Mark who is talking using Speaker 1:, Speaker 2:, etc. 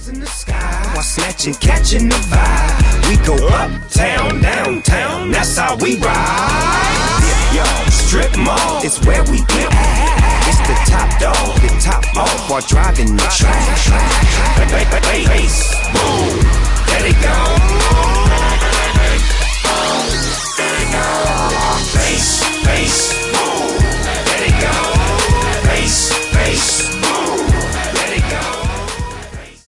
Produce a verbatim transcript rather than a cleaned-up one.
Speaker 1: stars in the sky while snatching, catching the vibe. We go uptown, downtown, that's how we ride. Dip, y'all, strip mall is where we dip. It's the top dog, the top off while driving the track.